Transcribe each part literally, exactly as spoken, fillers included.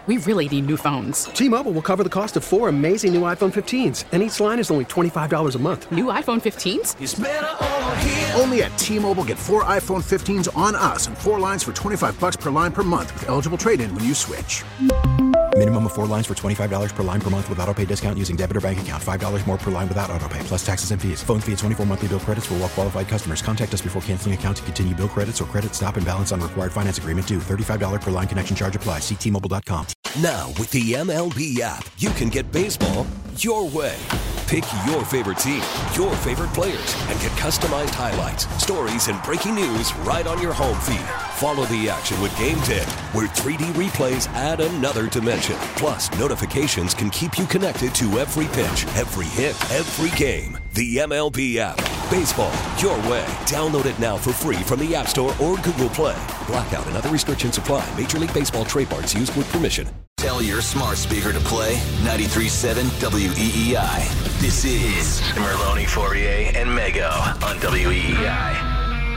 we really need new phones. T-Mobile will cover the cost of four amazing new iPhone fifteens, and each line is only twenty-five dollars a month. New iPhone fifteens? It's better over here. Only at T-Mobile, get four iPhone fifteens on us and four lines for twenty-five dollars per line per month with eligible trade-in when you switch. Minimum of four lines for twenty-five dollars per line per month with autopay discount using debit or bank account. five dollars more per line without autopay, plus taxes and fees. Phone fee at twenty-four monthly bill credits for well-qualified customers. Contact us before canceling account to continue bill credits or credit stop and balance on required finance agreement due. thirty-five dollars per line connection charge applies. See T Mobile dot com. Now, with the M L B app, you can get baseball your way. Pick your favorite team, your favorite players, and get customized highlights, stories, and breaking news right on your home feed. Follow the action with Game Day, where three D replays add another dimension. Plus, notifications can keep you connected to every pitch, every hit, every game. The M L B app. Baseball your way. Download it now for free from the App Store or Google Play. Blackout and other restrictions apply. Major League Baseball trademarks used with permission. Tell your smart speaker to play ninety-three point seven W E E I. This is Merlone, Fourier, and Mego on W E E I.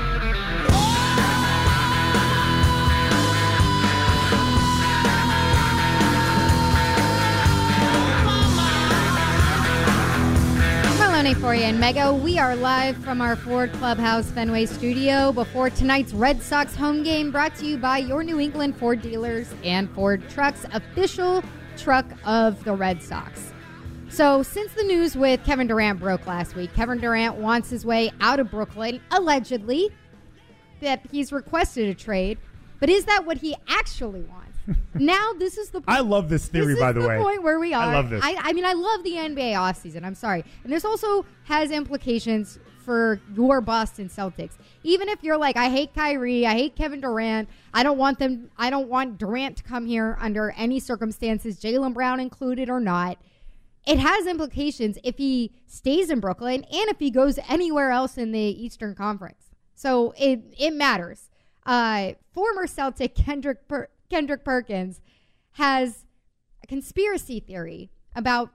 Fourier and Mego. We are live from our Ford Clubhouse Fenway studio before tonight's Red Sox home game, brought to you by your New England Ford dealers and Ford Trucks, official truck of the Red Sox. So since the news with Kevin Durant broke last week, Kevin Durant wants his way out of Brooklyn, allegedly, that he's requested a trade. But is that what he actually wants? Now this is the point. I love this theory, this by is the, the way. point where we are. I love this. I, I mean, I love the N B A offseason. I'm sorry. And this also has implications for your Boston Celtics. Even if you're like, I hate Kyrie, I hate Kevin Durant, I don't want them, I don't want Durant to come here under any circumstances, Jaylen Brown included or not. It has implications if he stays in Brooklyn and if he goes anywhere else in the Eastern Conference. So it it matters. Uh, former Celtic Kendrick per- Kendrick Perkins has a conspiracy theory about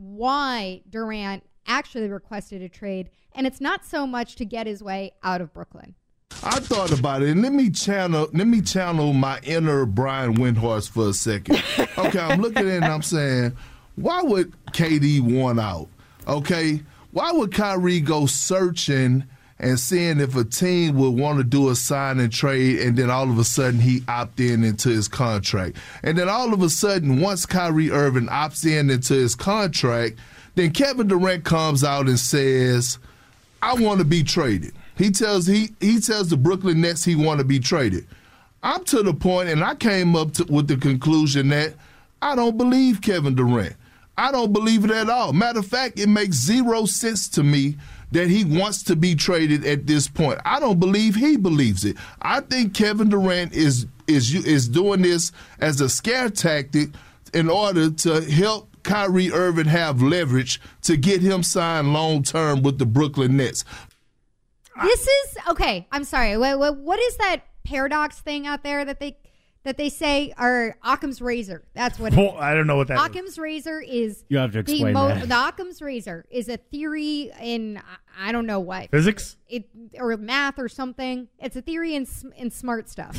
why Durant actually requested a trade, and it's not so much to get his way out of Brooklyn. I thought about it, and let me channel let me channel my inner Brian Windhorst for a second. Okay, I'm looking at it and I'm saying, why would K D want out? Okay, why would Kyrie go searching and seeing if a team would want to do a sign and trade, and then all of a sudden he opt in into his contract? And then all of a sudden, once Kyrie Irving opts in into his contract, then Kevin Durant comes out and says, I want to be traded. He tells he he tells the Brooklyn Nets he want to be traded. I'm to the point, and I came up to, with the conclusion that I don't believe Kevin Durant. I don't believe it at all. Matter of fact, it makes zero sense to me that he wants to be traded at this point. I don't believe he believes it. I think Kevin Durant is is is doing this as a scare tactic in order to help Kyrie Irving have leverage to get him signed long-term with the Brooklyn Nets. This is, okay, I'm sorry. What, what, what is that paradox thing out there that they that they say, or Occam's razor? That's what it well, is. I don't know what that Occam's is. razor is You have to explain the, mo- that. the Occam's razor is a theory in, I don't know what. Physics? It, or math or something. It's a theory in, in smart stuff.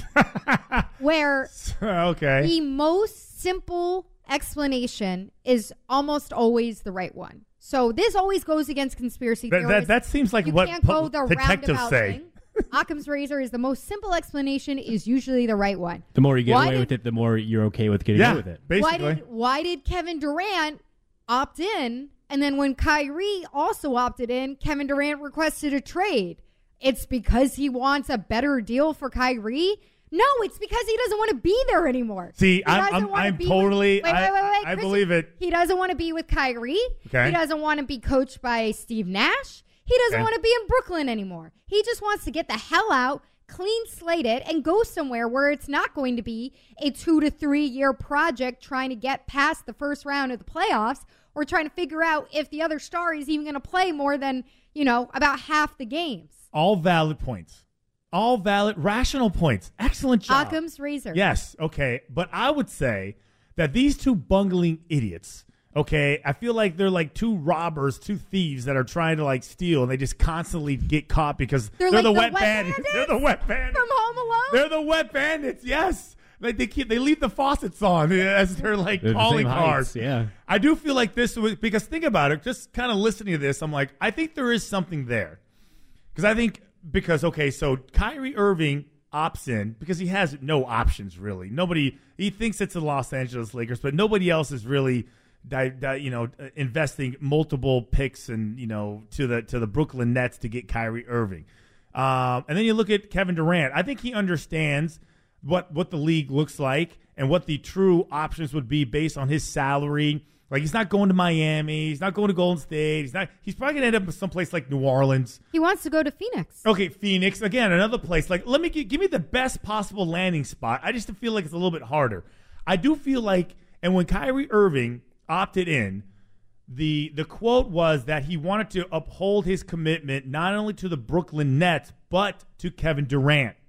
where okay. the most simple explanation is almost always the right one. So this always goes against conspiracy That, theories. that, that seems like you what can't go po- the detectives roundabout say. thing. Occam's razor is the most simple explanation, is usually the right one. The more you get Why away did, with it, the more you're okay with getting Yeah, away with it. basically. Why did, why did Kevin Durant opt in, and then when Kyrie also opted in, Kevin Durant requested a trade? It's because he wants a better deal for Kyrie? No, it's because he doesn't want to be there anymore. See, He I'm, doesn't I'm, wanna I'm be totally, with, wait, I, wait, wait, wait, I Chris, believe it. He doesn't want to be with Kyrie. Okay. He doesn't want to be coached by Steve Nash. He doesn't Okay. want to be in Brooklyn anymore. He just wants to get the hell out, clean slate it, and go somewhere where it's not going to be a two to three year project trying to get past the first round of the playoffs, or trying to figure out if the other star is even going to play more than, you know, about half the games. All valid points. All valid, rational points. Excellent job. Occam's razor. Yes, okay. But I would say that these two bungling idiots, okay, I feel like they're like two robbers, two thieves that are trying to like steal, and they just constantly get caught because They're they're, like the, the wet wet bandits. bandits They're the wet bandits. From Home Alone? They're the wet bandits, yes. like they keep they leave the faucets on as they're like They're the calling same cards. heights, yeah. I do feel like this was because think about it. Just kind of listening to this, I'm like, I think there is something there because I think because okay, so Kyrie Irving opts in because he has no options really. Nobody he thinks it's the Los Angeles Lakers, but nobody else is really. Di, di, you know, investing multiple picks and you know to the to the Brooklyn Nets to get Kyrie Irving, um, and then you look at Kevin Durant. I think he understands what what the league looks like and what the true options would be based on his salary. Like he's not going to Miami, he's not going to Golden State. He's not. He's probably gonna end up someplace like New Orleans. He wants to go to Phoenix. Okay, Phoenix again, another place. Like let me give, give me the best possible landing spot. I just feel like it's a little bit harder. I do feel like, and when Kyrie Irving opted in, the the quote was that he wanted to uphold his commitment not only to the Brooklyn Nets but to Kevin Durant.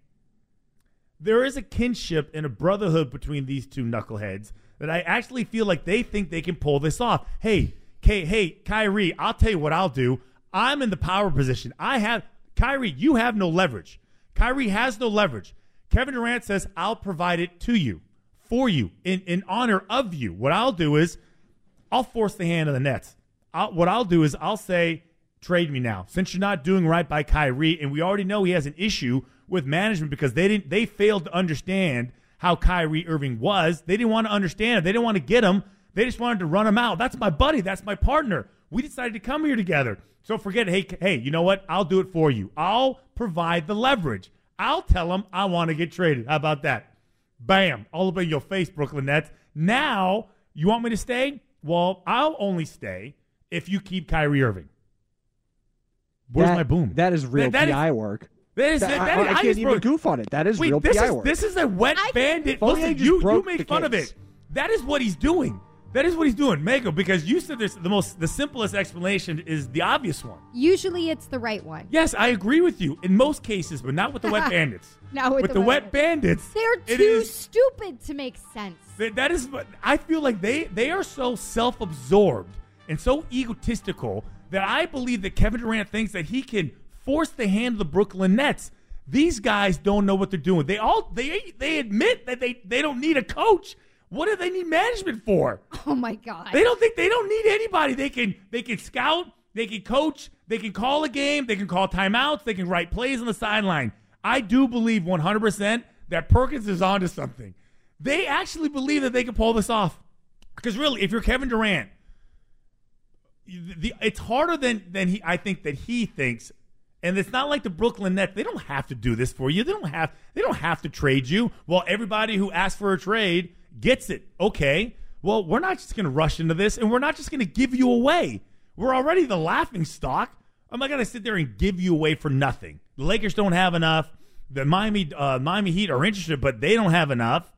There is a kinship and a brotherhood between these two knuckleheads that I actually feel like they think they can pull this off. Hey, K, hey, Kyrie, I'll tell you what I'll do. I'm in the power position. I have Kyrie, you have no leverage. Kyrie has no leverage. Kevin Durant says, I'll provide it to you, for you, in, in honor of you. What I'll do is I'll force the hand of the Nets. I'll, what I'll do is I'll say, trade me now. Since you're not doing right by Kyrie, and we already know he has an issue with management because they didn't they failed to understand how Kyrie Irving was. They didn't want to understand it. They didn't want to get him. They just wanted to run him out. That's my buddy. That's my partner. We decided to come here together. So forget it. Hey, hey, you know what? I'll do it for you. I'll provide the leverage. I'll tell him I want to get traded. How about that? Bam. All up in your face, Brooklyn Nets. Now, you want me to stay? Well, I'll only stay if you keep Kyrie Irving. Where's that, my boom? That is real that, that P I is, work. That is, that, that, I, that I, is, I can't just even broke. goof on it. That is Wait, real this P I is, work. This is a wet I, bandit. Foley Listen, just you, you broke make the fun case. of it. That is what he's doing. That is what he's doing, Mego, because you said this, the most, the simplest explanation is the obvious one. Usually it's the right one. Yes, I agree with you in most cases, but not with the wet bandits. Not with, with the, the wet bandits. They're it too is- stupid to make sense. That, that is what I feel like they, they are so self-absorbed and so egotistical that I believe that Kevin Durant thinks that he can force the hand of the Brooklyn Nets. These guys don't know what they're doing. They all they they admit that they, they don't need a coach. What do they need management for? Oh my God. They don't think they don't need anybody. They can they can scout, they can coach, they can call a game, they can call timeouts, they can write plays on the sideline. I do believe one hundred percent that Perkins is onto something. They actually believe that they can pull this off. Because really, if you're Kevin Durant, the, it's harder than than he I think that he thinks. And it's not like the Brooklyn Nets. They don't have to do this for you. They don't have they don't have to trade you. Well, everybody who asks for a trade gets it. Okay. Well, we're not just going to rush into this, and we're not just going to give you away. We're already the laughing stock. I'm not going to sit there and give you away for nothing. The Lakers don't have enough. The Miami uh, Miami Heat are interested, but they don't have enough.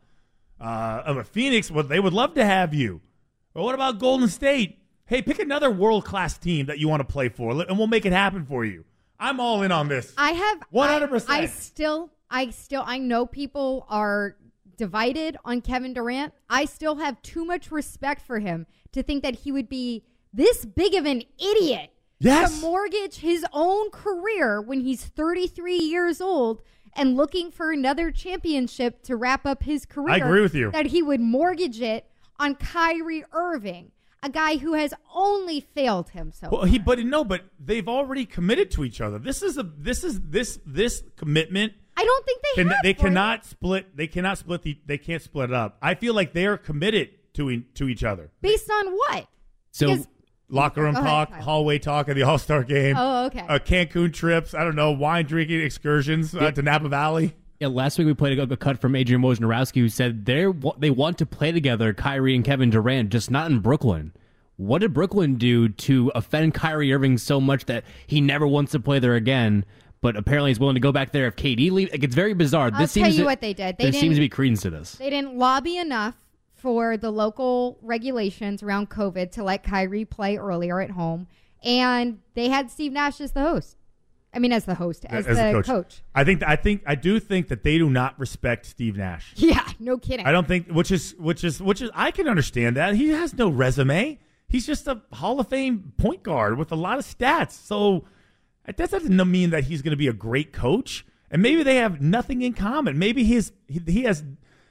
Uh, of a Phoenix, well, they would love to have you. But what about Golden State? Hey, pick another world-class team that you want to play for, and we'll make it happen for you. I'm all in on this. I have one hundred percent. I, I still, I still, I know people are divided on Kevin Durant. I still have too much respect for him to think that he would be this big of an idiot yes. to mortgage his own career when he's thirty-three years old and looking for another championship to wrap up his career. I agree with you. That he would mortgage it on Kyrie Irving, a guy who has only failed him so well, far. he, but no, but they've already committed to each other. This is a this is this this commitment. I don't think they can, have. They for cannot split. They cannot split the. They can't split it up. I feel like they are committed to e- to each other. Based on what? So Because- locker room Go ahead, talk, Tyler. hallway talk at the All Star game. Oh, okay. Uh, Cancun trips. I don't know, wine drinking excursions uh, to Napa Valley. Yeah, last week we played a, a cut from Adrian Wojnarowski, who said they they want to play together, Kyrie and Kevin Durant, just not in Brooklyn. What did Brooklyn do to offend Kyrie Irving so much that he never wants to play there again? But apparently he's willing to go back there if K D leaves. Like, it's very bizarre. I'll this tell seems you to, what they did. They there didn't- seems to be credence to this. They didn't lobby enough for the local regulations around COVID to let Kyrie play earlier at home. And they had Steve Nash as the host. I mean, as the host, as, As the a coach. coach. I think. I think. I do think that they do not respect Steve Nash. Yeah, no kidding. I don't think. Which is. Which is. Which is. I can understand that. He has no resume. He's just a Hall of Fame point guard with a lot of stats. So that doesn't mean that he's going to be a great coach. And maybe they have nothing in common. Maybe he's he, he has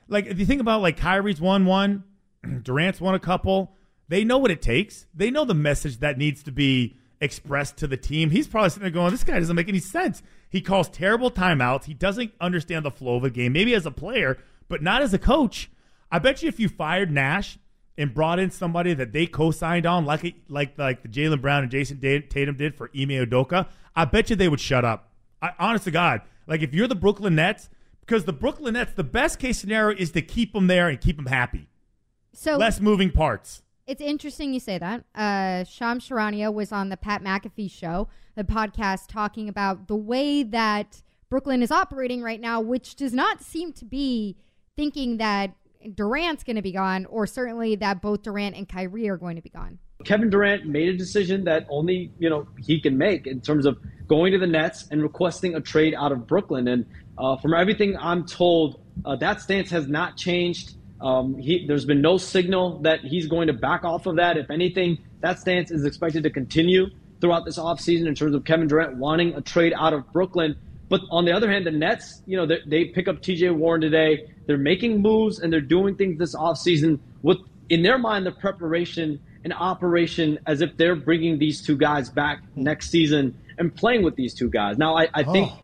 Like, if you think about, like, Kyrie's won one, Durant's won a couple, they know what it takes. They know the message that needs to be expressed to the team. He's probably sitting there going, this guy doesn't make any sense. He calls terrible timeouts. He doesn't understand the flow of the game, maybe as a player, but not as a coach. I bet you if you fired Nash and brought in somebody that they co-signed on, like like like the Jaylen Brown and Jason Tatum did for Ime Udoka, I bet you they would shut up. I, honest to God, like if you're the Brooklyn Nets, because the Brooklyn Nets, the best case scenario is to keep them there and keep them happy. So less moving parts. It's interesting you say that. Uh, Shams Charania was on the Pat McAfee show, the podcast, talking about the way that Brooklyn is operating right now, which does not seem to be thinking that Durant's going to be gone, or certainly that both Durant and Kyrie are going to be gone. Kevin Durant made a decision that only, you know, he can make in terms of going to the Nets and requesting a trade out of Brooklyn. And uh, from everything I'm told, uh, that stance has not changed. Um, he, there's been no signal that he's going to back off of that. If anything, that stance is expected to continue throughout this offseason in terms of Kevin Durant wanting a trade out of Brooklyn. But on the other hand, the Nets, you know, they, they pick up T J Warren today. They're making moves and they're doing things this offseason with, in their mind, the preparation and operation as if they're bringing these two guys back next season and playing with these two guys. Now, I, I oh. think...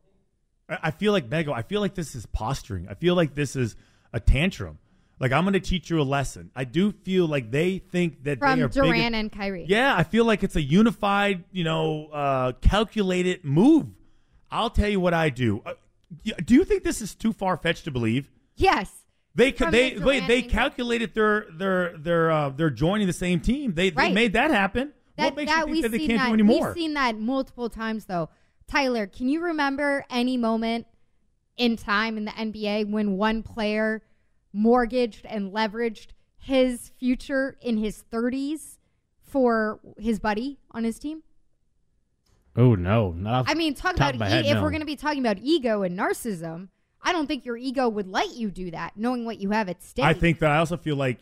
I feel like, Mego, I feel like this is posturing. I feel like this is a tantrum. Like, I'm going to teach you a lesson. I do feel like they think that From they are Durant bigger. and Kyrie. Yeah, I feel like it's a unified, you know, uh, calculated move. I'll tell you what I do. Uh, do you think this is too far-fetched to believe? Yes. They From they the wait. Durant They and- calculated their their their uh, they're joining the same team. They, Right. they made that happen. That, what makes that you think we've that they seen can't that. do anymore? We've seen that multiple times, though. Tyler, can you remember any moment in time in the N B A when one player mortgaged and leveraged his future in his thirties for his buddy on his team? Oh, no. Not off I mean, talk top about of my e- head, if no. we're going to be talking about ego and narcissism, I don't think your ego would let you do that, knowing what you have at stake. I think that I also feel like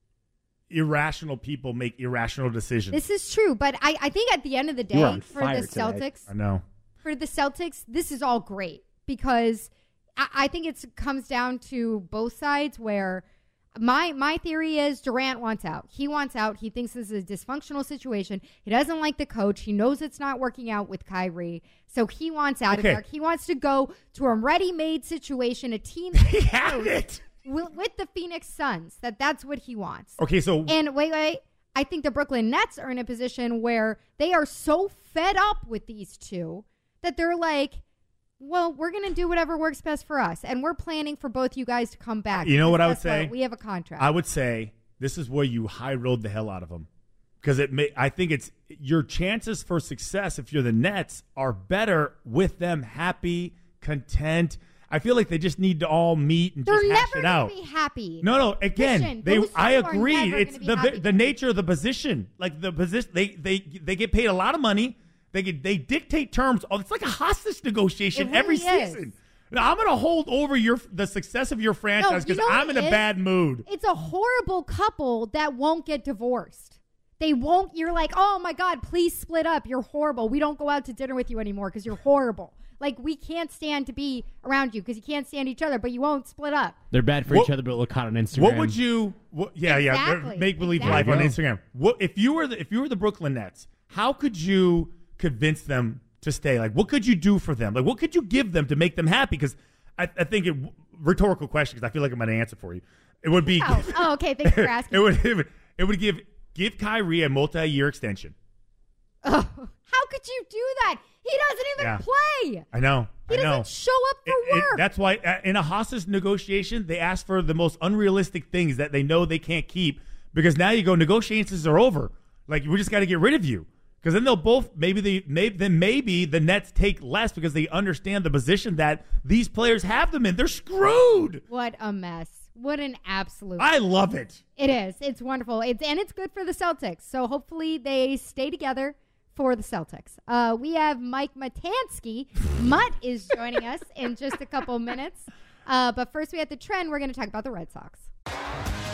irrational people make irrational decisions. This is true, but I, I think at the end of the You are day, on for fire the today. Celtics, I know. for the Celtics, this is all great because I, I think it comes down to both sides where my my theory is Durant wants out. He wants out. He thinks this is a dysfunctional situation. He doesn't like the coach. He knows it's not working out with Kyrie. So he wants out Okay. of there. He wants to go to a ready-made situation, a team that he had it. With, with the Phoenix Suns. That that's what he wants. Okay, so And wait, wait. I think the Brooklyn Nets are in a position where they are so fed up with these two that they're like, well, we're going to do whatever works best for us. And we're planning for both you guys to come back. You know because what I would guess say? We have a contract. I would say this is where you high road the hell out of them, because it may. I think it's your chances for success if you're the Nets are better with them happy, content. I feel like they just need to all meet and They're just hash never it going out. to be happy. No, no. Again, Listen, they. those two I are agree. never It's gonna be the happy. the nature of the position. Like the position, they they they get paid a lot of money. They get, they dictate terms. Oh, it's like a hostage negotiation It really every is. season. Now, I'm going to hold over your the success of your franchise you because know what I'm in it a is? bad mood. It's a horrible couple that won't get divorced. They won't. You're like, oh my God, please split up. You're horrible. We don't go out to dinner with you anymore because you're horrible. Like, we can't stand to be around you because you can't stand each other, but you won't split up. They're bad for What- each other, but look hot on Instagram. What would you? What, yeah, yeah. Exactly, Make believe exactly. life on Instagram. What if you were the, if you were the Brooklyn Nets? How could you convince them to stay? Like, what could you do for them? Like, what could you give them to make them happy? Because I, I think it rhetorical question. Because I feel like I'm going to answer for you. It would be. Oh, oh, okay. Thanks for asking. it would. It would, it would give give Kyrie a multi-year extension. Oh, how could you do that? He doesn't even Yeah. play. I know. He I know. doesn't show up for It- it- work. that's why uh, in a hostage negotiation, they ask for the most unrealistic things that they know they can't keep, because now you go, negotiations are over. Like, we just got to get rid of you. Because then they'll both, maybe they, maybe, then maybe the Nets take less because they understand the position that these players have them in. They're screwed. What a mess. What an absolute. I love it. It is. It's wonderful. It's and it's good for the Celtics. So hopefully they stay together for the Celtics. Uh, we have Mike Matansky. Mutt is joining us in just a couple minutes. Uh, but first we have the trend. We're going to talk about the Red Sox.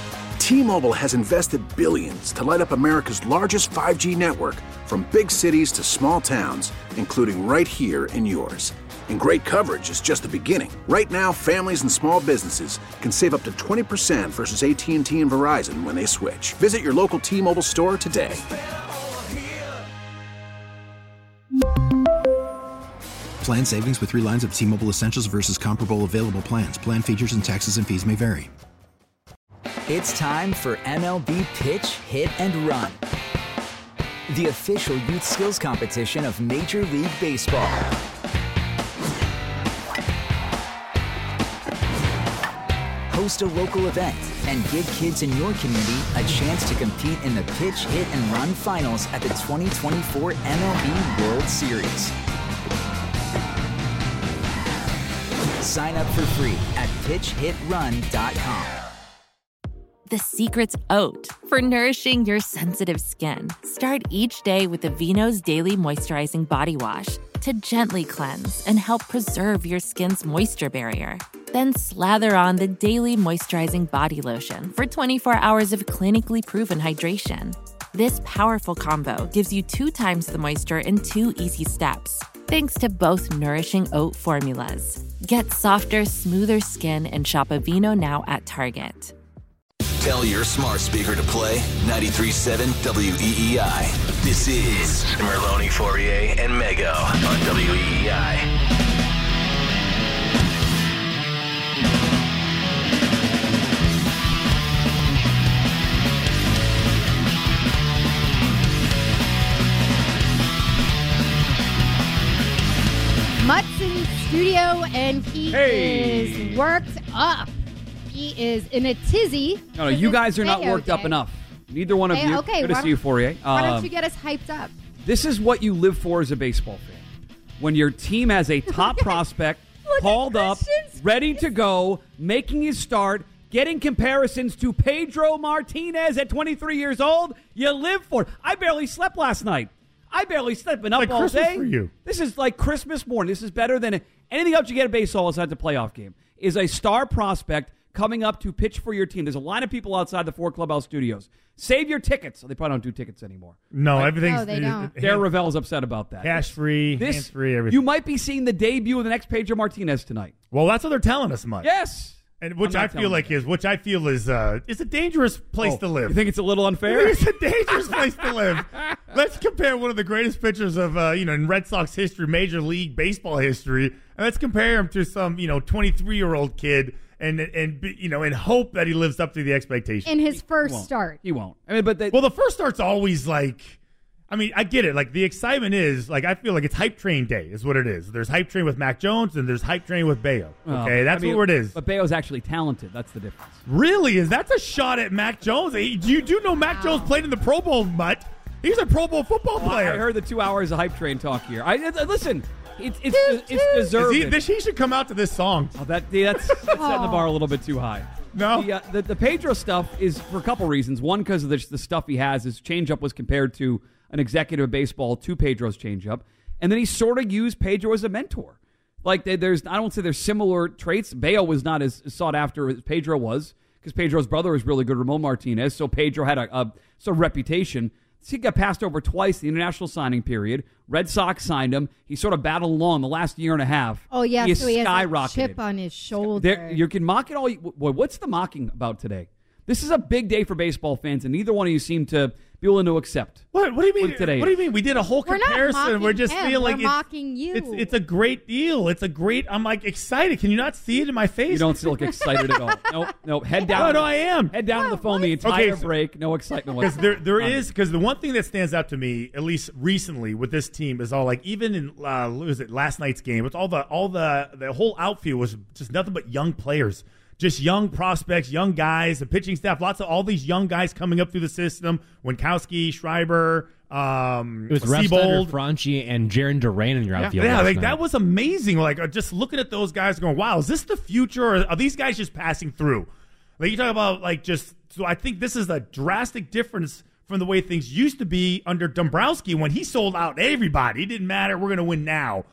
T-Mobile has invested billions to light up America's largest five G network, from big cities to small towns, including right here in yours. And great coverage is just the beginning. Right now, families and small businesses can save up to twenty percent versus A T and T and Verizon when they switch. Visit your local T-Mobile store today. Plan savings with three lines of T-Mobile Essentials versus comparable available plans. Plan features and taxes and fees may vary. It's time for M L B Pitch, Hit, and Run, the official youth skills competition of Major League Baseball. Host a local event and give kids in your community a chance to compete in the Pitch, Hit, and Run finals at the twenty twenty-four M L B World Series. Sign up for free at pitch hit run dot com. The secret's oat for nourishing your sensitive skin. Start each day with Aveeno's Daily Moisturizing Body Wash to gently cleanse and help preserve your skin's moisture barrier. Then slather on the Daily Moisturizing Body Lotion for twenty-four hours of clinically proven hydration. This powerful combo gives you two times the moisture in two easy steps, thanks to both nourishing oat formulas. Get softer, smoother skin and shop Aveeno now at Target. Tell your smart speaker to play ninety-three point seven W E E I. This is Merlone, Fourier, and Mego on W E E I. Mutt's in studio, and he Hey. is worked up. He is in a tizzy. No, no, you guys are not Mayo worked up Day. enough. Neither one of Hey, you. okay, Good to why see you, don't- Fourier. Why don't Um, you get us hyped up? This is what you live for as a baseball fan. When your team has a top prospect called up, ready to go, making his start, getting comparisons to Pedro Martinez at twenty-three years old, you live for it. I barely slept last night. I barely slept. Been up Like all Christmas day. for you. This is like Christmas morning. This is better than anything else you get at baseball besides a playoff game. Is a star prospect coming up to pitch for your team. There's a line of people outside the Ford Clubhouse studios. Save your tickets. They probably don't do tickets anymore. No, Right? everything's No, they don't. Darren Ravel's upset about that. cash free, This- hands free, everything. You might be seeing the debut of the next Pedro Martinez tonight. Well, that's what they're telling us, Mike. Yes. And which I'm not I feel telling like you is which I feel is uh is a dangerous place Oh, to live. You think it's a little unfair? It's a dangerous place to live. Let's compare one of the greatest pitchers of uh, you know in Red Sox history, Major League Baseball history, and let's compare him to some you know twenty-three year old kid, and and be- you know and hope that he lives up to the expectations. In his first won't. start. He won't. I mean, but they, Well, the first start's always like, I mean, I get it. Like the excitement is like I feel like it's hype train day is what it is. There's hype train with Mac Jones and there's hype train with Bayo. well, Okay, that's I mean, what it is. But Bayo's actually talented. That's the difference. Really, is that's a shot at Mac Jones? Hey, do you do know Mac Jones played in the Pro Bowl, Mutt? He's a Pro Bowl football Well, player. I heard the two hours of hype train talk here. I, I listen. It's it's it's Is deserved. he, this, he should come out to this song. Oh, that yeah, that's, that's setting the bar a little bit too high. No, the, uh, the the Pedro stuff is for a couple reasons. One, because of the, the stuff he has. His changeup was compared to an executive of baseball to Pedro's changeup, and then he sort of used Pedro as a mentor. Like they, there's, I don't say there's similar traits. Bayo was not as sought after as Pedro was because Pedro's brother was really good, Ramon Martinez. So Pedro had a, a sort of reputation. So he got passed over twice in the international signing period. Red Sox signed him. He sort of battled along the last year and a half. Oh, yeah, he so he has a skyrocketed. chip on his shoulder. There, you can mock it all. You, boy, what's the mocking about today? This is a big day for baseball fans, and neither one of you seem to be willing to accept. What? What do you mean? What today What do you is. mean? We did a whole We're not comparison. mocking We're just him. feeling We're it's, mocking you. It's it's a great deal. It's a great. I'm like excited. Can you not see it in my face? You don't look excited at all. Nope, nope. Head down. No, no, I am. Head down to the phone the entire Okay, so- break. No excitement. Because there, there whatsoever. is because the one thing that stands out to me, at least recently with this team, is all like even in uh, what was it last night's game? It's all the all the the whole outfield was just nothing but young players, just young prospects, young guys. The pitching staff, lots of all these young guys coming up through the system. Winkowski, Schreiber, um, It was Seabold. Refsnyder, Franchi, and Jaron Duran in your outfield. Yeah, last like night. that was amazing. Like uh, just looking at those guys, going, "Wow, is this the future? Or are these guys just passing through?" Like you talk about, like just. So I think this is a drastic difference from the way things used to be under Dombrowski when he sold out everybody. It didn't matter. We're going to win now.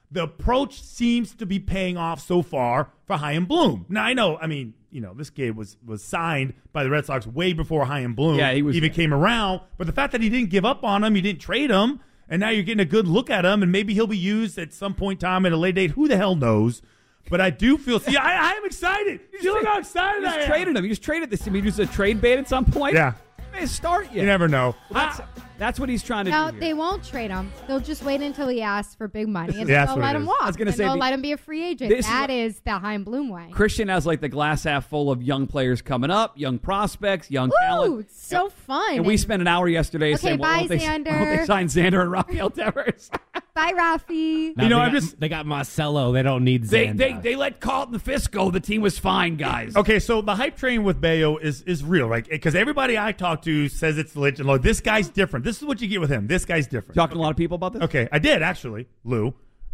the approach seems to be paying off so far for Chaim Bloom. Now, I know, I mean, you know, this kid was was signed by the Red Sox way before Chaim Bloom Yeah, he was- even came around. But the fact that he didn't give up on him, he didn't trade him, and now you're getting a good look at him, and maybe he'll be used at some point in time at a late date. Who the hell knows? But I do feel, see, I, I am excited. You look how excited You I just am. traded him. You just traded this. I mean, just a trade bait at some point. Yeah. May start you. You never know. That's, that's what he's trying to No, do. Here. they won't trade him. They'll just wait until he asks for big money, and Yeah, that's they'll what let it him is. walk. I was gonna and say they'll the- let him be a free agent. This is That what- is the Chaim Bloom way. Christian has like the glass half full of young players coming up, young prospects, young Ooh, talent. it's so fun. And we spent an hour yesterday Okay, saying, well, bye, why, don't they, why don't they Xander. sign Xander and Rafael Devers? Bye, Rafi. Now You know, they I'm got, just- they got Marcelo. They don't need they, Xander. they they let Carlton Fisk go. The team was fine, guys. Okay, so the hype train with Bayo is is real, right? Because everybody I talk to says it's legend. Look, this guy's different. This is what you get with him. This guy's different. Talking to a lot of people about this? Okay, I did actually, Lou.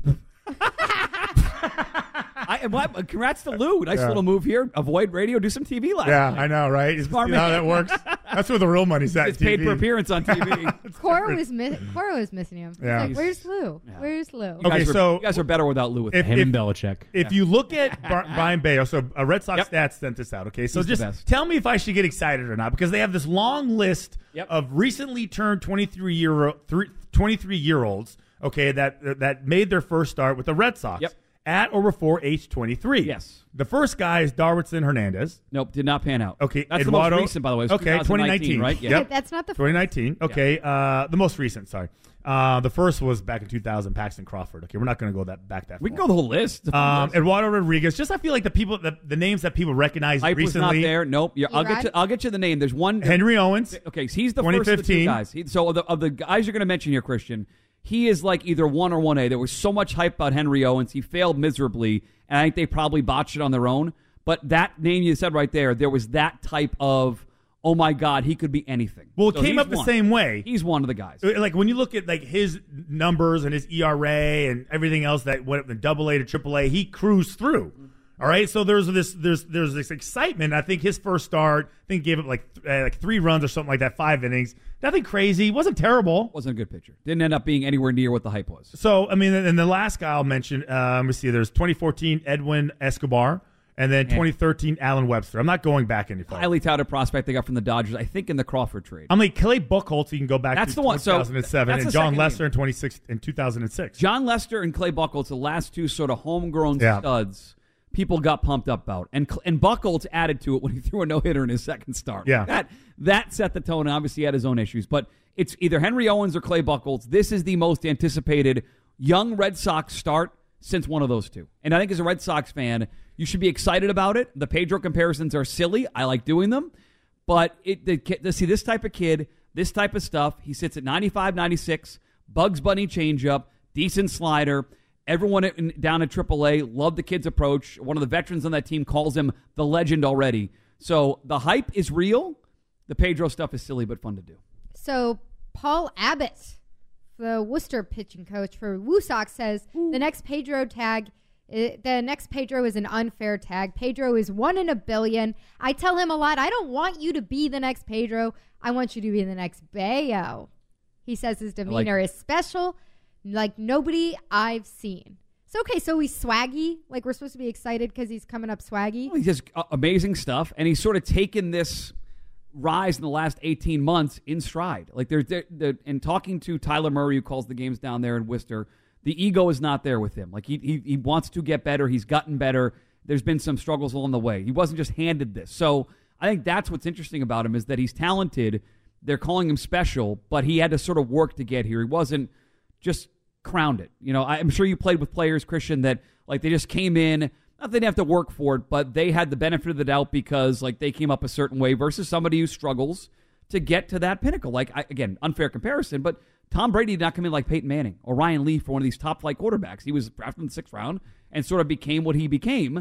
I, and what, congrats to Lou. Nice Yeah. little move here. Avoid radio. Do some T V last Yeah, night. I know, right? Is Smart you know how man. that works? That's where the real money's at. It's paid T V. per appearance on T V. Cora was mi- Cora was missing him. He's Yeah. like, where's Lou? Where's Lou? You Okay, guys were, so- you guys are better without Lou. With If- Him if- and Belichick. If you look at Bar- Brian Bayo, so a Red Sox Yep. Stats sent this out. Okay, so He's the just best. tell me if I should get excited or not, because they have this long list Yep. of recently turned twenty-three year twenty-three year olds. Okay, that that made their first start with the Red Sox. Yep. At or before age twenty-three. Yes. The first guy is Darwinson Hernandez. Nope, did not pan out. Okay, That's Eduardo, the most recent, by the way. It was okay, twenty nineteen, right? Yeah. Yep. That's not the twenty nineteen. Okay, uh, the most recent. Sorry, uh, the first was back in two thousand. Paxton Crawford. Okay, we're not going to go that back that. We can far. go the whole list. Um, Eduardo Rodriguez. Just I feel like the people, the, the names that people recognize Hype was not recently. there. Nope. You're, I'll get E-Rod? you. I'll get you the name. There's one. Henry Owens. Okay, so he's the first of the two twenty fifteen. guys. He, so of the, of the guys you're going to mention here, Christian, he is like either one or one A. There was so much hype about Henry Owens. He failed miserably, and I think they probably botched it on their own. But that name you said right there, there was that type of, oh my God, he could be anything. Well, it So came he's up the one. same way. He's one of the guys. Like when you look at like his numbers and his E R A and everything else that went from double A to triple A, he cruised through. All right, so there's this there's there's this excitement. I think his first start, I think gave it like uh, like three runs or something like that, five innings. Nothing crazy, wasn't terrible. Wasn't a good pitcher. Didn't end up being anywhere near what the hype was. So I mean, and the last guy I'll mention, uh, let me see. There's twenty fourteen Edwin Escobar, and then twenty thirteen Alan Webster. I'm not going back any farther. Highly touted prospect they got from the Dodgers, I think, in the Crawford trade. I'm like Clay Buchholz. You can go back. That's to the one. So, two thousand seven, that's and the John second Lester name. in twenty-six in two thousand six. John Lester and Clay Buchholz, the last two sort of homegrown Yeah. studs, people got pumped up about. And and Buchholz added to it when he threw a no-hitter in his second start. Yeah. That that set the tone, and obviously he had his own issues. But it's either Henry Owens or Clay Buchholz. This is the most anticipated young Red Sox start since one of those two. And I think as a Red Sox fan, you should be excited about it. The Pedro comparisons are silly. I like doing them. But it, the, to see this type of kid, this type of stuff, he sits at ninety-five, ninety-six, Bugs Bunny changeup, decent slider. Everyone in, down at triple A loved the kid's approach. One of the veterans on that team calls him the legend already. So the hype is real. The Pedro stuff is silly but fun to do. So Paul Abbott, the Worcester pitching coach for Woo Sox, says the next Pedro tag, i- the next Pedro is an unfair tag. Pedro is one in a billion. I tell him a lot, I don't want you to be the next Pedro. I want you to be the next Bayo. He says his demeanor is special, like nobody I've seen. So, okay, so he's swaggy. Like we're supposed to be excited because he's coming up swaggy. He does uh, amazing stuff, and he's sort of taken this rise in the last eighteen months in stride. Like there's, there, there, and talking to Tyler Murray, who calls the games down there in Worcester, the ego is not there with him. Like he, he he wants to get better. He's gotten better. There's been some struggles along the way. He wasn't just handed this. So I think that's what's interesting about him is that he's talented. They're calling him special, but he had to sort of work to get here. He wasn't just crowned it. You know, I'm sure you played with players, Christian, that like they just came in. Not that they didn't have to work for it, but they had the benefit of the doubt because like they came up a certain way versus somebody who struggles to get to that pinnacle. Like, I, again, unfair comparison, but Tom Brady did not come in like Peyton Manning or Ryan Leaf for one of these top flight quarterbacks. He was drafted in the sixth round and sort of became what he became.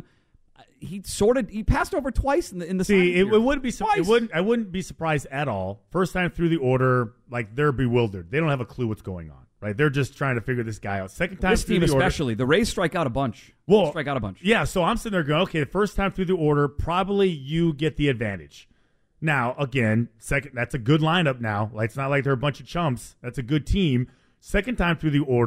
He sort of he passed over twice in the in the See, signing it, it period. wouldn't be su- Twice. it wouldn't I wouldn't be surprised at all. First time through the order, like they're bewildered. They don't have a clue what's going on. Right? They're just trying to figure this guy out. Second time This through team the order, especially, the Rays strike out a bunch. Well, strike out a bunch. Yeah, so I'm sitting there going, okay, the first time through the order, probably you get the advantage. Now, again, second, that's a good lineup now. Like, it's not like they're a bunch of chumps. That's a good team. Second time through the order,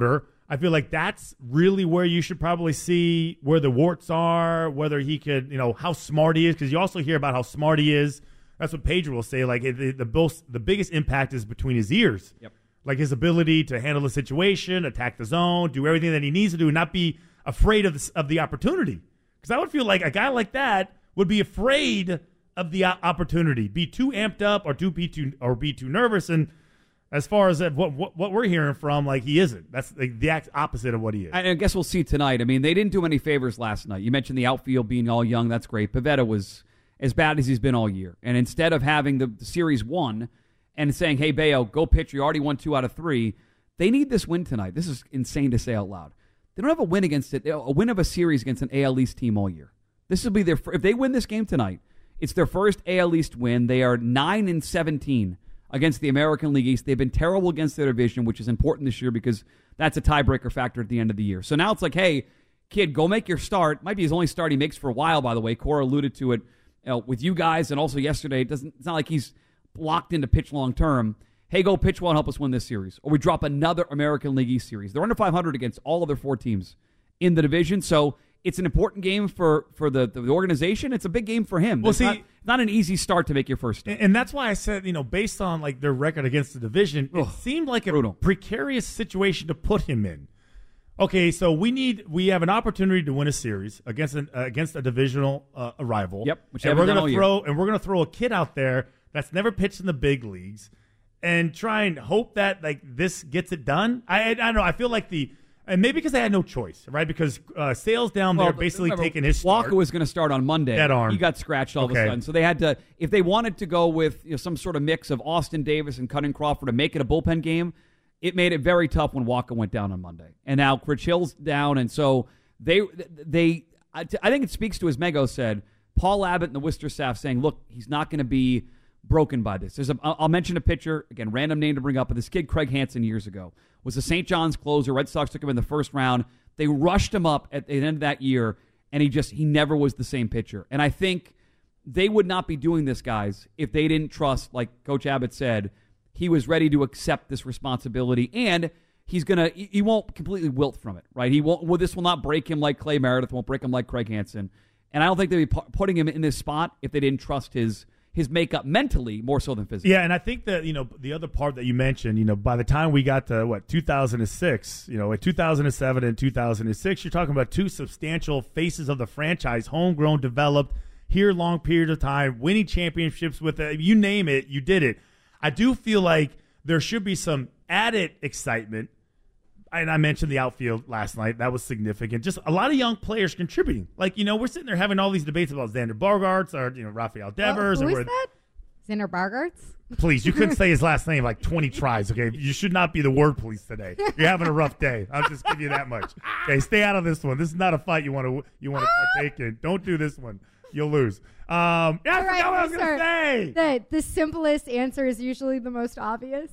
I feel like that's really where you should probably see where the warts are, whether he could, you know, how smart he is, because you also hear about how smart he is. That's what Pedro will say. Like, the, the, the, the biggest impact is between his ears. Yep. Like, his ability to handle the situation, attack the zone, do everything that he needs to do, and not be afraid of the, of the opportunity. Because I would feel like a guy like that would be afraid of the opportunity, be too amped up or too be too or be too nervous. And as far as what what, what we're hearing from, like, he isn't. That's like the opposite of what he is. I, I guess we'll see tonight. I mean, they didn't do any favors last night. You mentioned the outfield being all young. That's great. Pivetta was as bad as he's been all year. And instead of having the, the series won and saying, hey, Bayo, go pitch. You already won two out of three. They need this win tonight. This is insane to say out loud. They don't have a win against it, a win of a series against an A L East team all year. This will be their, if they win this game tonight, it's their first A L East win. They are nine and seventeen against the American League East. They've been terrible against their division, which is important this year because that's a tiebreaker factor at the end of the year. So now it's like, hey, kid, go make your start. Might be his only start he makes for a while, by the way. Cora alluded to it, you know, with you guys, and also yesterday. It doesn't. It's not like he's locked into pitch long term. Hey, go pitch well and help us win this series. Or we drop another American League East series. They're under five hundred against all other four teams in the division. So it's an important game for, for the, the organization. It's a big game for him. Well, it's see, not, not an easy start to make your first start. And that's why I said, you know, based on like their record against the division, it seemed like a brutal. precarious situation to put him in. Okay, so we need we have an opportunity to win a series against an, uh, against a divisional uh, rival. Yep, which they and we're haven't done gonna all throw and we're gonna throw a kid out there that's never pitched in the big leagues, and try and hope that like this gets it done. I I, I don't know. I feel like the and maybe because they had no choice, right? Because uh, Sales down Well, there basically remember, taking his Walker start. was going to start on Monday. That arm. He got scratched all Okay. of a sudden. So they had to, if they wanted to go with you know, some sort of mix of Austin Davis and Cutting Crawford to make it a bullpen game, it made it very tough when Walker went down on Monday. And now Critch Hill's down, and so they, they, I think it speaks to, as Mego said, Paul Abbott and the Worcester staff saying, look, he's not going to be broken by this. There's a, I'll mention a pitcher, again, random name to bring up, but this kid, Craig Hansen, years ago, was a Saint John's closer. Red Sox took him in the first round. They rushed him up at the end of that year, and he just, he never was the same pitcher. And I think they would not be doing this, guys, if they didn't trust, like Coach Abbott said, he was ready to accept this responsibility, and he's going to, he won't completely wilt from it, right? He won't, well, this will not break him like Clay Meredith, won't break him like Craig Hansen. And I don't think they'd be pu- putting him in this spot if they didn't trust his his makeup mentally more so than physically. Yeah, and I think that, you know, the other part that you mentioned, you know, by the time we got to, what, two thousand six, you know, at two thousand seven and two thousand six, you're talking about two substantial faces of the franchise, homegrown, developed, here long period of time, winning championships with it. You name it, you did it. I do feel like there should be some added excitement. And I mentioned the outfield last night. That was significant. Just a lot of young players contributing. Like, you know, we're sitting there having all these debates about Xander Bogaerts or, you know, Rafael Devers. Uh, who and is we're- that? Xander Bogaerts? Please, you couldn't say his last name like twenty tries, okay? You should not be the word police today. You're having a rough day. I'll just give you that much. Okay, stay out of this one. This is not a fight you want to you want to partake in. Don't do this one. You'll lose. Um, yeah, I All right, forgot what I was going sir. to say. The, the simplest answer is usually the most obvious.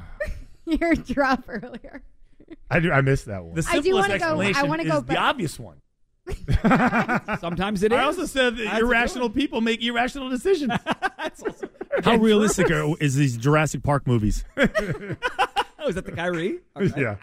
Your drop earlier. I do. I missed that one. The I do simplest wanna go- I explanation wanna is go the back- obvious one. Sometimes it is. I also said that That's a irrational people make irrational decisions. How realistic are, is these Jurassic Park movies? Oh, is that the Kyrie? Okay. Yeah.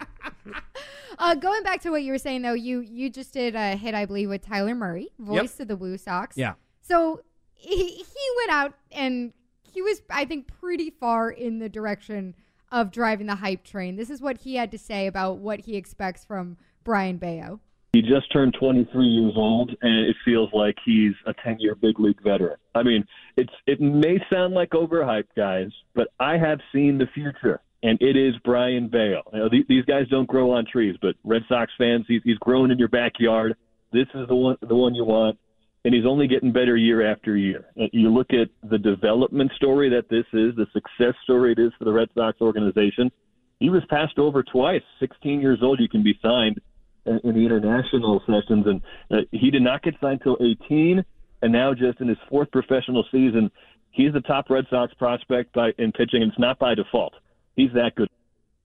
Uh, going back to what you were saying, though, you you just did a hit, I believe, with Tyler Murray, voice of the Woo Sox. Yeah. So he, he went out and he was, I think, pretty far in the direction of driving the hype train. This is what he had to say about what he expects from Brian Bayo. He just turned twenty-three years old, and it feels like he's a ten-year big league veteran. I mean, it's it may sound like overhyped, guys, but I have seen the future, and it is Brian Bayo. You know, th- these guys don't grow on trees, but Red Sox fans, he's, he's grown in your backyard. This is the one, the one you want, and he's only getting better year after year. And you look at the development story that this is, the success story it is for the Red Sox organization. He was passed over twice. sixteen years old, you can be signed in the international sessions, and uh, he did not get signed till eighteen, and now just in his fourth professional season, he's the top Red Sox prospect by in pitching, and it's not by default. He's that good.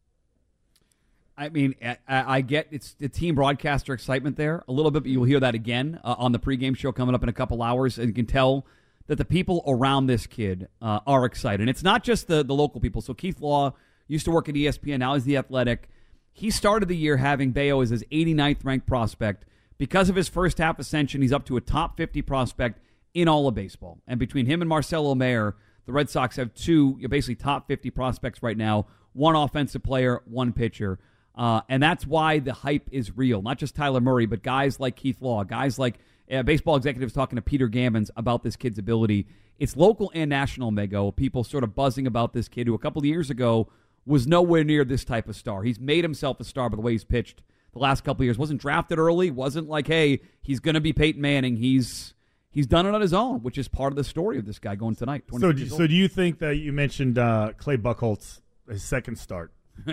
I mean, I, I get it's the team broadcaster excitement there a little bit, but you'll hear that again uh, on the pregame show coming up in a couple hours, and you can tell that the people around this kid uh, are excited. And it's not just the, the local people. So Keith Law used to work at E S P N, now he's the Athletic. he started the year having Bello as his eighty-ninth ranked prospect. Because of his first half ascension, he's up to a top fifty prospect in all of baseball. And between him and Marcelo Mayer, the Red Sox have two basically top fifty prospects right now, one offensive player, one pitcher. Uh, and that's why the hype is real. Not just Tyler Murray, but guys like Keith Law, guys like uh, baseball executives talking to Peter Gammons about this kid's ability. It's local and national, Mego. People sort of buzzing about this kid who a couple of years ago was nowhere near this type of star. He's made himself a star by the way he's pitched the last couple of years. Wasn't drafted early. Wasn't like, hey, he's going to be Peyton Manning. He's he's done it on his own, which is part of the story of this guy going tonight. So, do, so do you think that you mentioned uh, Clay Buchholz, his second start?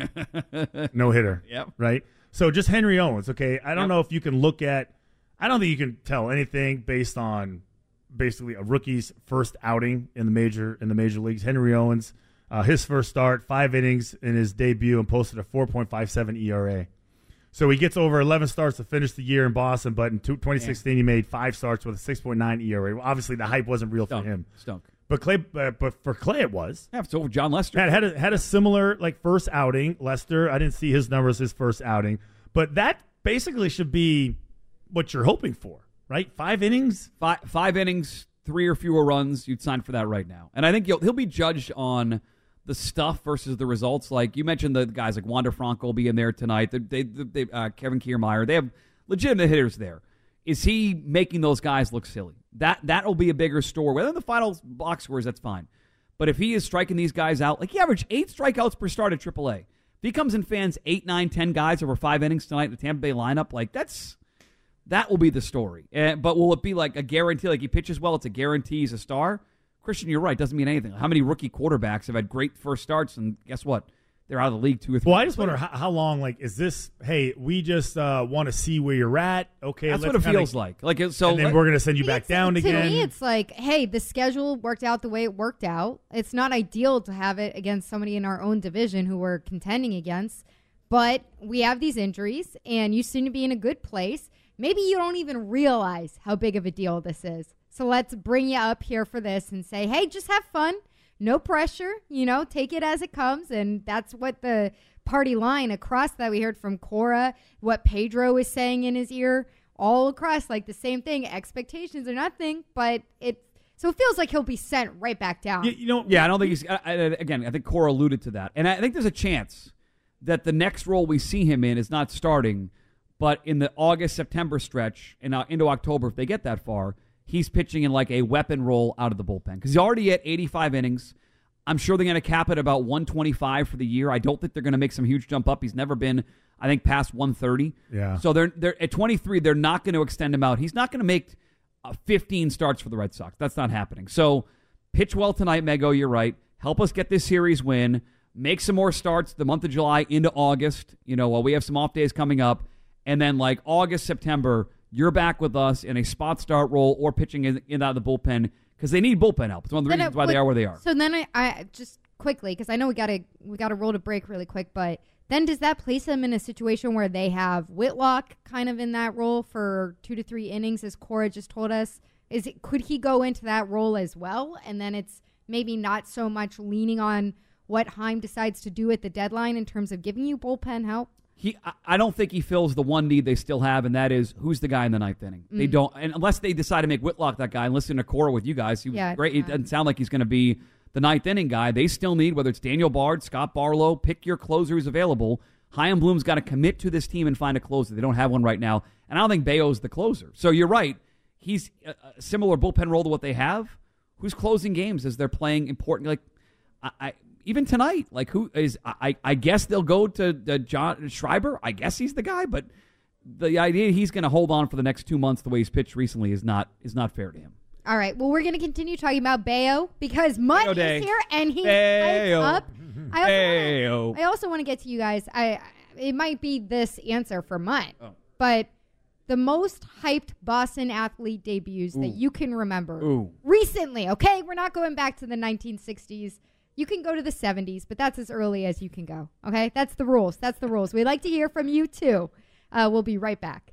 No hitter. Yep. Right? So just Henry Owens, okay? I don't Yep. know if you can look at – I don't think you can tell anything based on basically a rookie's first outing in the major in the major leagues. Henry Owens, uh, his first start, five innings in his debut and posted a four point five seven E R A. So he gets over eleven starts to finish the year in Boston, but in twenty sixteen yeah. he made five starts with a six point nine E R A. Well, obviously, the hype wasn't real Stunk. for him. Stunk. But Clay, uh, but for Clay, it was. Yeah, so John Lester had had a, had a similar like first outing. Lester, I didn't see his numbers his first outing, but that basically should be what you're hoping for, right? Five innings, five five innings, three or fewer runs. You'd sign for that right now, and I think he'll he'll be judged on the stuff versus the results. Like you mentioned, the guys like Wander Franco will be in there tonight. They, they, they uh, Kevin Kiermaier, they have legitimate hitters there. Is he making those guys look silly? That that will be a bigger story. Whether in the final box scores, that's fine. But if he is striking these guys out, like he averaged eight strikeouts per start at triple A. If he comes and fans eight, nine, ten guys over five innings tonight in the Tampa Bay lineup, like that's that will be the story. Uh, but will it be like a guarantee? Like he pitches well, it's a guarantee he's a star? Christian, you're right. Doesn't mean anything. How many rookie quarterbacks have had great first starts and guess what? They're out of the league two or three. Well, I just wonder how, how long. Like, is this? Hey, we just uh, want to see where you're at. Okay, that's let's what it kinda, feels like. Like, so and then let, we're going to send you back down to again. To me, it's like, hey, the schedule worked out the way it worked out. It's not ideal to have it against somebody in our own division who we're contending against, but we have these injuries, and you seem to be in a good place. Maybe you don't even realize how big of a deal this is. So let's bring you up here for this and say, hey, just have fun. No pressure. You know, take it as it comes. And that's what the party line across that we heard from Cora, what Pedro is saying in his ear, all across, like the same thing. Expectations are nothing, but it so it feels like he'll be sent right back down. You, you know, yeah, I don't think he's. I, I, again, I think Cora alluded to that, and I think there's a chance that the next role we see him in is not starting, but in the August September stretch and uh, into October, if they get that far, he's pitching in like a weapon role out of the bullpen because he's already at eighty-five innings. I'm sure they're going to cap it about one twenty-five for the year. I don't think they're going to make some huge jump up. He's never been, I think, past one thirty. Yeah. So they're they're at twenty-three. They're not going to extend him out. He's not going to make uh, fifteen starts for the Red Sox. That's not happening. So pitch well tonight, Mego. You're right. Help us get this series win. Make some more starts the month of July into August. You know, while we have some off days coming up, and then like August, September, you're back with us in a spot start role or pitching in, in out of the bullpen. Because they need bullpen help. It's one of the Then reasons it why would- they are where they are. So then I, I just quickly, because I know we got to we got to roll to break really quick, but then does that place them in a situation where they have Whitlock kind of in that role for two to three innings, as Cora just told us? Is it could he go into that role as well? And then it's maybe not so much leaning on what Heim decides to do at the deadline in terms of giving you bullpen help? He, I- I don't think he fills the one need they still have, and that is who's the guy in the ninth inning. They Mm. don't, and unless they decide to make Whitlock that guy and listen to Cora with you guys, he was Yeah, great. yeah. It doesn't sound like he's going to be the ninth inning guy. They still need, whether it's Daniel Bard, Scott Barlow, pick your closer who's available. Chaim Bloom's got to commit to this team and find a closer. They don't have one right now, and I don't think Bayo's the closer. So you're right. He's a, a similar bullpen role to what they have. Who's closing games as they're playing important? Like, I, I even tonight, like who is? I, I guess they'll go to uh, John Schreiber. I guess he's the guy, but the idea he's going to hold on for the next two months the way he's pitched recently is not is not fair to him. All right. Well, we're going to continue talking about Bayo because Mutt Bayo is Day. here and he's Bayo. hyped up. I also, Bayo. wanna, I also want to get to you guys. I it might be this answer for Mutt, Oh. but the most hyped Boston athlete debuts Ooh. that you can remember Ooh. recently. Okay, we're not going back to the nineteen sixties. You can go to the seventies, but that's as early as you can go. Okay, that's the rules. That's the rules. We'd like to hear from you too. Uh, we'll be right back.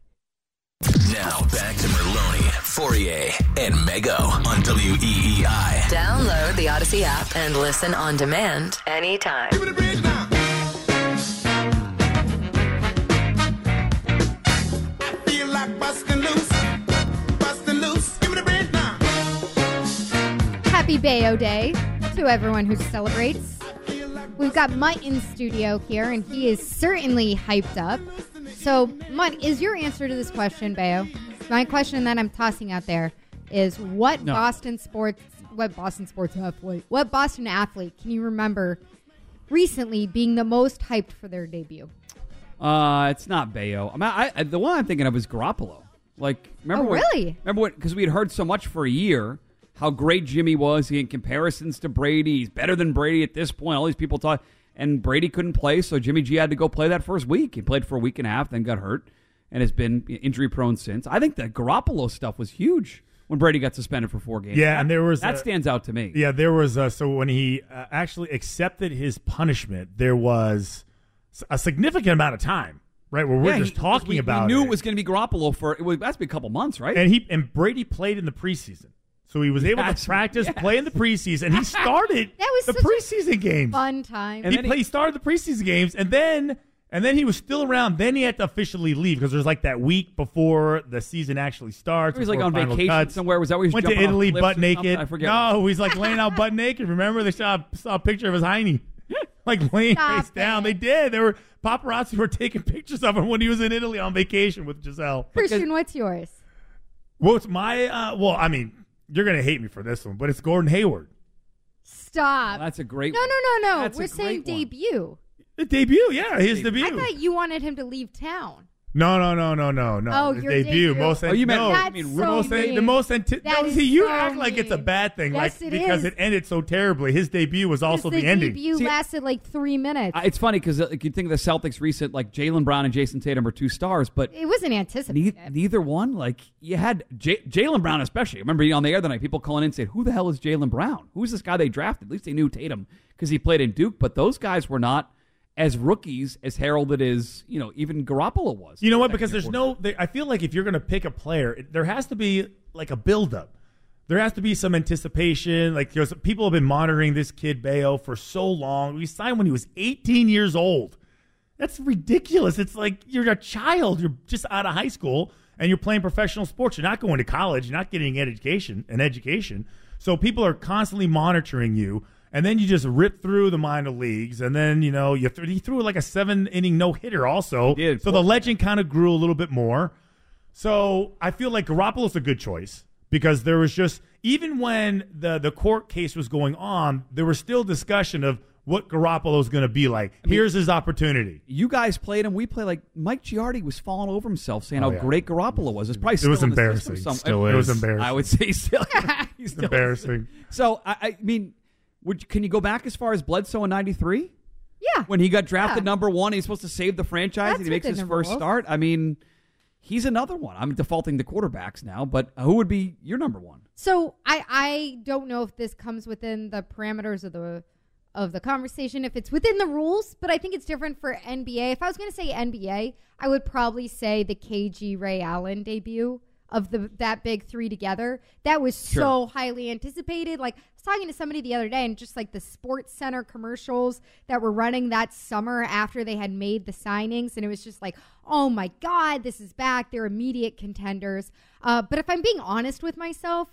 Now back to Merloni, Fourier, and Mego on W E E I. Download the Odyssey app and listen on demand anytime. Bayo Day to everyone who celebrates. We've got Mutt in studio here, and he is certainly hyped up. So, Mutt, is your answer to this question, Bayo? My question that I'm tossing out there is what No. Boston sports, what Boston sports athlete, what Boston athlete can you remember recently being the most hyped for their debut? Uh, it's not Bayo. I mean, I, I, the one I'm thinking of is Garoppolo. Like, remember Oh, when, really? Remember when? Because we had heard so much for a year how great Jimmy was. He had comparisons to Brady. He's better than Brady at this point. All these people talk, and Brady couldn't play, so Jimmy G had to go play that first week. He played for a week and a half, then got hurt, and has been injury prone since. I think the Garoppolo stuff was huge when Brady got suspended for four games. Yeah, and there was that a- stands out to me. Yeah, there was uh, so when he uh, actually accepted his punishment, there was a significant amount of time, right, where we're Yeah, just he- talking we, about We knew it. it was going to be Garoppolo for it was that's been a couple months, right? And he and Brady played in the preseason, so he was able Yes, to practice, yes. play in the preseason. He started That was the such a preseason games. Fun time. he, play, he started the preseason games, and then and then he was still around. Then he had to officially leave because there's like that week before the season actually starts. He was like before on final vacation cuts. somewhere. Was that where he was went to jumping off Italy cliffs butt or naked? something? I forget. No, he's like laying out butt naked. Remember, they saw saw a picture of his hiney, like laying Stop face down. They did. They were paparazzi were taking pictures of him when he was in Italy on vacation with Giselle. Christian, what's yours? What's my? Uh, well, I mean, you're gonna hate me for this one, but it's Gordon Hayward. Stop. That's a great No, no, no, no. That's a We're saying great one. debut. The debut, yeah, his debut. I thought you wanted him to leave town. No, no, no, no, no, no. Oh, His your debut. debut. Most Oh, you meant- no, That's I mean, so most mean. the most anti- That no, is see, you so act like it's a mean. bad thing, Yes, like it because is. it ended so terribly. His debut was also the, the, ending. debut See- lasted like three minutes. Uh, It's funny because like, you think of the Celtics recent, like Jaylen Brown and Jason Tatum are two stars, but it wasn't anticipated. neither, neither one. Like you had J- Jaylen Brown, especially. I remember being on the air the night, people calling in and saying, "Who the hell is Jaylen Brown? Who's this guy they drafted?" At least they knew Tatum because he played in Duke, but those guys were not as rookies as heralded as you know even Garoppolo was. You know what? Because there's no. There, I feel like if you're going to pick a player, it, there has to be like a buildup. There has to be some anticipation. Like there's, people have been monitoring this kid Bayo for so long. We signed when he was eighteen years old. That's ridiculous. It's like you're a child. You're just out of high school and you're playing professional sports. You're not going to college. You're not getting an education. An education. So people are constantly monitoring you. And then you just rip through the minor leagues, and then you know you th- he threw like a seven inning no hitter also. He did. So the legend kind of grew a little bit more. So I feel like Garoppolo's a good choice because there was just even when the the court case was going on, there was still discussion of what Garoppolo's going to be like. mean- Here's his opportunity. You guys played him. We played like Mike Giardi was falling over himself saying Oh, how yeah. great Garoppolo was. It's probably It still was in the embarrassing. system some- Still It is. was embarrassing. I would say still. He's still embarrassing. So I, I mean, would can you go back as far as Bledsoe in ninety-three? Yeah. When he got drafted Yeah. number one, he's supposed to save the franchise, That's and he makes within his the first rules. start. I mean, he's another one. I'm defaulting to quarterbacks now, but who would be your number one? So I, I don't know if this comes within the parameters of the of the conversation, if it's within the rules, but I think it's different for N B A. If I was going to say N B A, I would probably say the K G Ray Allen debut of the that big three together. That was so Sure. highly anticipated. Like I was talking to somebody the other day, and just like the Sports Center commercials that were running that summer after they had made the signings, and it was just like, oh my God, this is back. They're immediate contenders. Uh, but if I'm being honest with myself,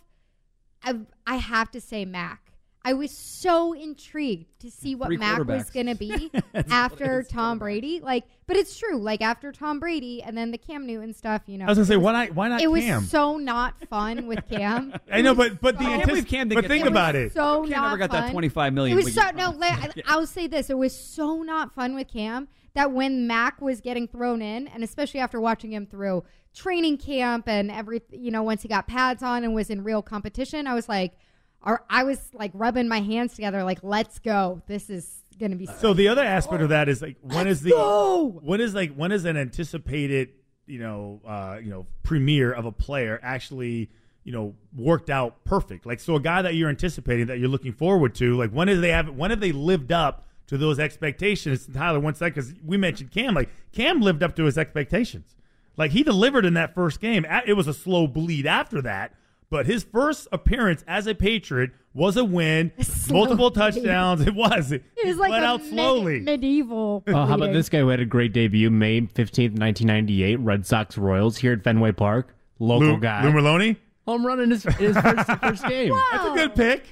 I, I have to say Mac. I was so intrigued to see what Three Mac was quarterbacks. going to be That's after what it is, Tom Brady. Like, but it's true. Like after Tom Brady and then the Cam Newton stuff, you know. I was gonna say it why not? Why not It was Cam? so not fun with Cam. I know, but but the I can't believe antici- Cam didn't but get think that. about It it. was so Cam not never got fun. that twenty-five million It was what so you no. promised. la- I'll say this: it was so not fun with Cam that when Mac was getting thrown in, and especially after watching him through training camp and every, you know, once he got pads on and was in real competition, I was like, or I was like rubbing my hands together, like, let's go. This is gonna be So the other aspect of that is like when is the go. when is like when is an anticipated you know uh, you know premiere of a player actually you know worked out perfect? Like so a guy that you're anticipating that you're looking forward to, like when do they have when have they lived up to those expectations? Tyler, one second, because we mentioned Cam. Like Cam lived up to his expectations. Like he delivered in that first game. It was a slow bleed after that. But his first appearance as a Patriot was a win, multiple touchdowns. It was. It, It was he like bled a out mid- slowly. medieval. Oh, how about bleeding. this guy who had a great debut, May fifteenth, nineteen ninety-eight, Red Sox Royals here at Fenway Park. Local Lou, guy. Lou Merlone? Home run in his, in his first, first game. Whoa. That's a good pick.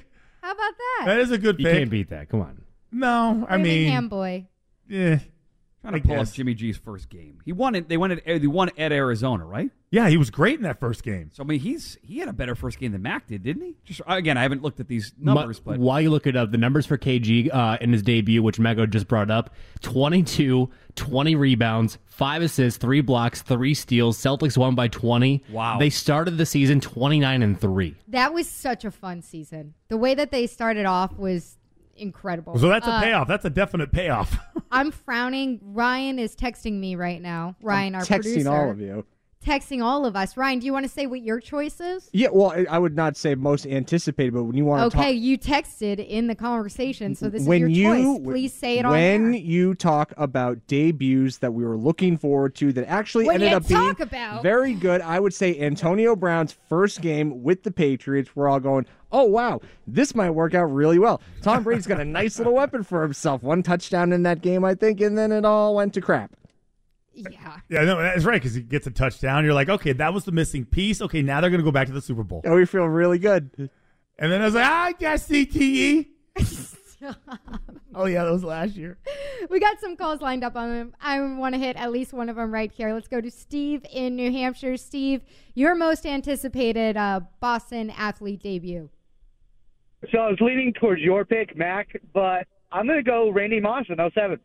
How about that? That is a good You pick. can't beat that. Come on. No, I mean, Birmingham boy. yeah. Trying I to pull guess. up Jimmy G's first game. He won it. They won it. They won at Arizona, right? Yeah, he was great in that first game. So I mean, he's he had a better first game than Mac did, didn't he? Just again, I haven't looked at these numbers, Ma- but while you look it up, the numbers for K G uh, in his debut, which Mego just brought up, twenty-two, twenty rebounds, five assists, three blocks, three steals. Celtics won by twenty. Wow. They started the season twenty-nine and three. That was such a fun season. The way that they started off was incredible. So that's a Uh, payoff. That's a definite payoff. I'm frowning. Ryan is texting me right now. Ryan, our texting producer. all of you. Texting all of us. Ryan, do you want to say what your choice is? Yeah, well, I- I would not say most anticipated, but when you want to Okay, talk, you texted in the conversation, so this when is your you choice. Please say it on when air. you talk about debuts that we were looking forward to that actually When ended you up being talk about- very good. I would say Antonio Brown's first game with the Patriots. We're all going, oh wow, this might work out really well. Tom Brady's got a nice little weapon for himself. One touchdown in that game, I think, and then it all went to crap. Yeah. Yeah, no, that's right, because he gets a touchdown. You're like, okay, that was the missing piece. Okay, now they're going to go back to the Super Bowl. Oh, we feel really good. And then I was like, I got C T E. Oh, yeah, that was last year. We got some calls lined up on them. I want to hit at least one of them right here. Let's go to Steve in New Hampshire. Steve, your most anticipated uh, Boston athlete debut. So I was leaning towards your pick, Mac, but I'm going to go Randy Moss in oh seven.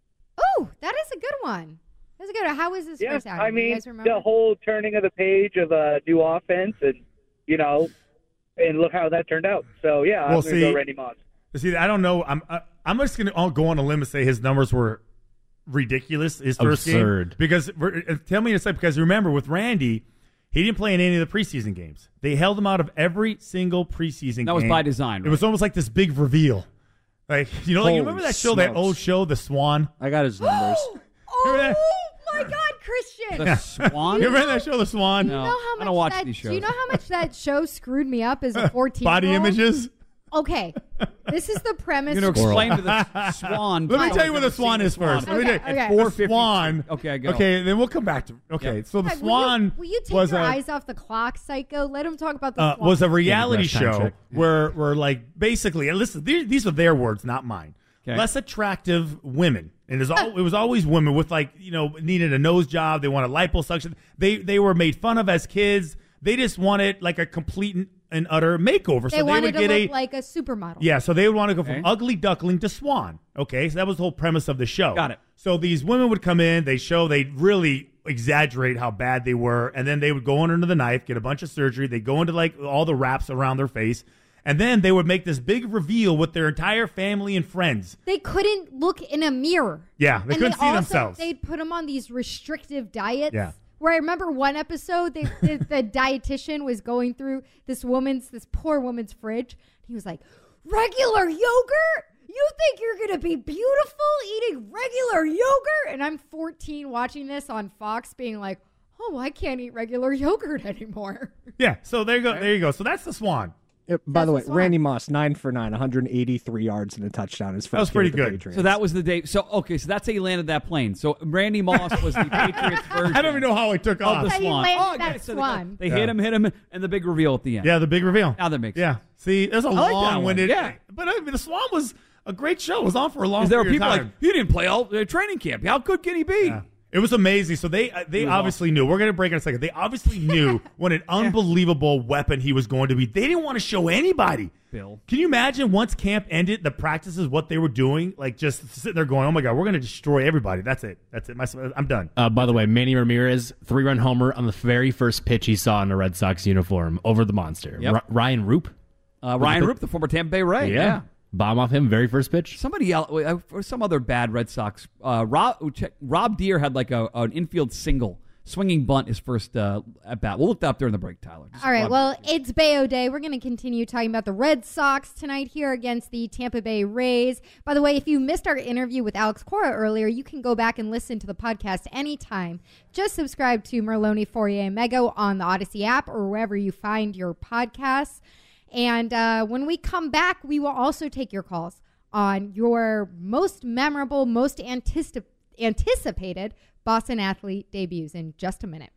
Oh, that is a good one. That's a good one. How was his Yeah, first outing? I you mean, guys remember? the whole turning of the page of a new offense, and, you know, and look how that turned out. So, yeah, I'm Well, going to see- go Randy Moss. See, I don't know. I'm I, I'm just going to go on a limb and say his numbers were ridiculous. His first Absurd. game, because uh, tell me a second. Because remember, with Randy, he didn't play in any of the preseason games. They held him out of every single preseason. That was game. by design, It right? was almost like this big reveal. Like you know, like, you Holy remember that show, that smokes. old show, The Swan. I got his numbers. Oh, my God, Christian. The Swan? You remember that show, The Swan? You know how I much don't watch that, these shows. Do you know how much that show screwed me up as a fourteen? Body images. Okay, this is the premise. You're going to explain to the Swan. Let me people tell you what who've the Swan seen is first. Let me Okay, tell you. okay. The four fifty-two. Swan. Okay, go. Okay, then we'll come back to. Okay, Yep. so the Hey, Swan Will you, will you take was your a, eyes off the clock, Psycho? Let him talk about the uh, Swan. was a reality rush time show check. where where like basically, and listen, these, these are their words, not mine. Okay. Less attractive women, and there's all, it was always women with like you know needed a nose job. They wanted liposuction. They they were made fun of as kids. They just wanted like a complete and, and utter makeover. They so they wanted would to get look a like a supermodel. yeah. So they would want to go from Okay. ugly duckling to swan. Okay, so that was the whole premise of the show. Got it. So these women would come in. They show they really exaggerate how bad they were, and then they would go under the knife, get a bunch of surgery. They go into like all the wraps around their face. And then they would make this big reveal with their entire family and friends. They couldn't look in a mirror. Yeah, they and couldn't they see also, themselves. They'd put them on these restrictive diets. Yeah. Where I remember one episode, they, the, the dietitian was going through this woman's, this poor woman's fridge. He was like, regular yogurt? You think you're going to be beautiful eating regular yogurt? And I'm fourteen watching this on Fox being like, oh, I can't eat regular yogurt anymore. Yeah, so there you go. There you go. So that's the Swan. Uh, by the way, That's the Swan. Randy Moss, nine for nine, one hundred eighty-three yards and a touchdown. His first That was game pretty with the good. Patriots. So that was the day. So okay, so that's how he landed that plane. So Randy Moss was the Patriots version. I don't even know how it took of off. the How you Swan. landed Oh, that okay, so they- Swan. They, Yeah. hit him, hit him, and the big reveal at the end. Yeah, the big reveal. Now that makes Yeah. sense. See, there's a I like that one. long-winded. Yeah. But I mean, the Swan was a great show. It was on for a long Because there were period people of like, time. he didn't play all uh, training camp. How good can he be? Yeah. It was amazing. So they uh, they was obviously knew. We're going to break in a second. They obviously knew what an unbelievable weapon he was going to be. They didn't want to show anybody. Bill. Can you imagine once camp ended, the practices, what they were doing? Like just sitting there going, oh my God, we're going to destroy everybody. That's it. That's it. My, I'm done. Uh, by the way, Manny Ramirez, three-run homer on the very first pitch he saw in a Red Sox uniform over the monster. Yep. R- Ryan Roop. Uh, Ryan Roop, the former Tampa Bay Ray. Yeah. yeah. Bomb off him, very first pitch. Somebody else, uh, or some other bad Red Sox. Uh, Rob, check, Rob Deere had like a an infield single, swinging bunt his first uh, at bat. We'll look that up during the break, Tyler. Just All right, Rob- well, it's Bayo Day. We're going to continue talking about the Red Sox tonight here against the Tampa Bay Rays. By the way, if you missed our interview with Alex Cora earlier, you can go back and listen to the podcast anytime. Just subscribe to Merlone, Fourier, and Mego on the Odyssey app or wherever you find your podcasts. And uh, when we come back, we will also take your calls on your most memorable, most anticip- anticipated Boston athlete debuts in just a minute.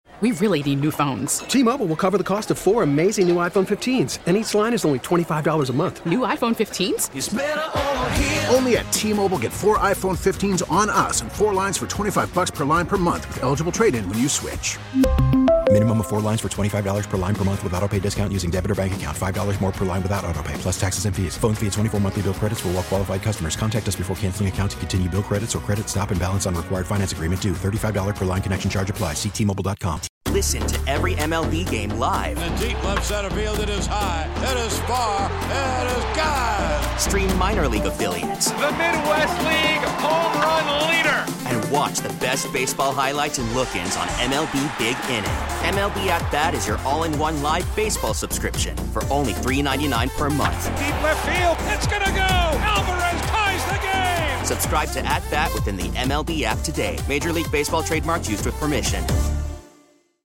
We really need new phones. T-Mobile will cover the cost of four amazing new iPhone fifteens, and each line is only twenty-five dollars a month. New iPhone fifteens? It's better over here. Only at T-Mobile, get four iPhone fifteens on us and four lines for twenty-five bucks per line per month with eligible trade-in when you switch. Minimum of four lines for twenty-five dollars per line per month with autopay discount using debit or bank account. five dollars more per line without autopay, plus taxes and fees. Phone fee at twenty-four monthly bill credits for well-qualified customers. Contact us before canceling account to continue bill credits or credit stop and balance on required finance agreement due. thirty-five dollars per line connection charge applies. See T Mobile dot com. Listen to every M L B game live. In the deep left center field, it is high, it is far, it is gone. Stream minor league affiliates. The Midwest League home run leader. And watch the best baseball highlights and look-ins on M L B Big Inning. M L B At Bat is your all-in-one live baseball subscription for only three ninety-nine per month. Deep left field, it's gonna go. Alvarez ties the game. Subscribe to At Bat within the M L B app today. Major League Baseball trademarks used with permission.